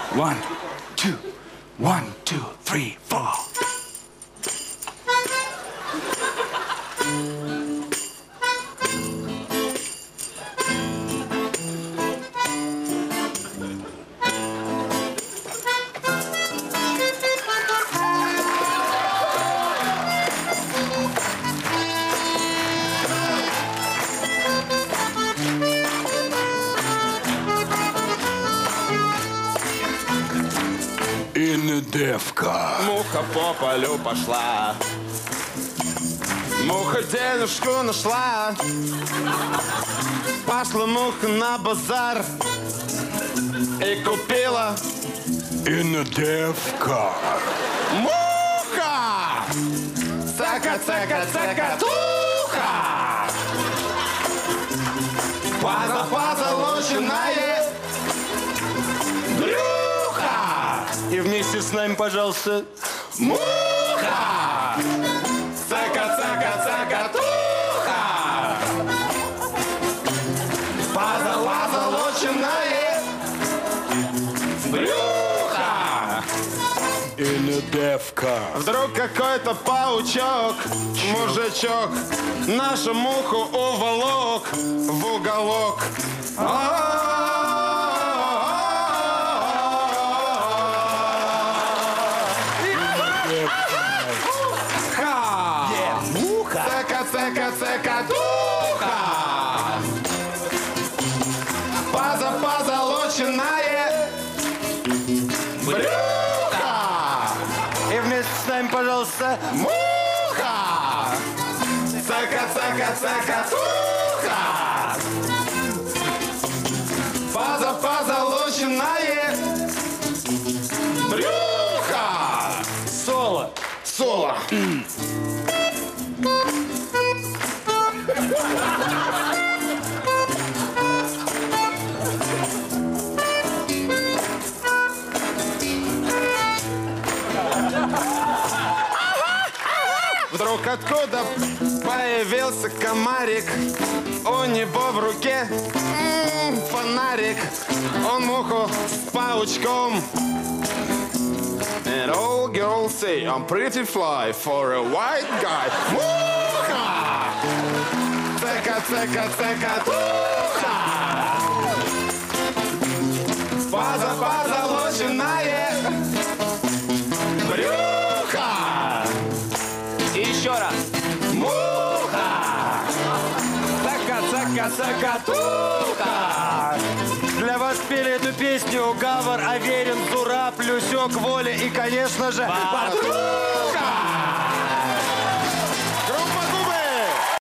1, 2, 1, 2, 3, 4. Девка. Муха по полю пошла, муха денежку нашла. Пошла муха на базар и купила Девка. Муха! Цака, цака, цакатуха! Позолоченная И вместе с нами, пожалуйста, муха! Цака, цака, цакатуха! Позолоченное брюхо! Девка. Вдруг какой-то паучок, мужичок, нашу муху уволок в уголок. Цака-цака-цакатуха! Позолоченное брюхо! и вместе с нами, пожалуйста, Муха! Цака-цака-цакатуха! Позолоченное брюхо! соло. Соло! Вдруг откуда появился комарик, у него в руке фонарик, он муху с паучком. And all girls say I'm pretty fly for a white guy. Муха! Цака-цака-цакатуха! Позолоченное брюхо! И еще раз. Муха! Цака-цака-цакатуха! Для вас пели эту песню Гавр, Аверин, Зураб, Люсек, Воля и, конечно же, Патруль!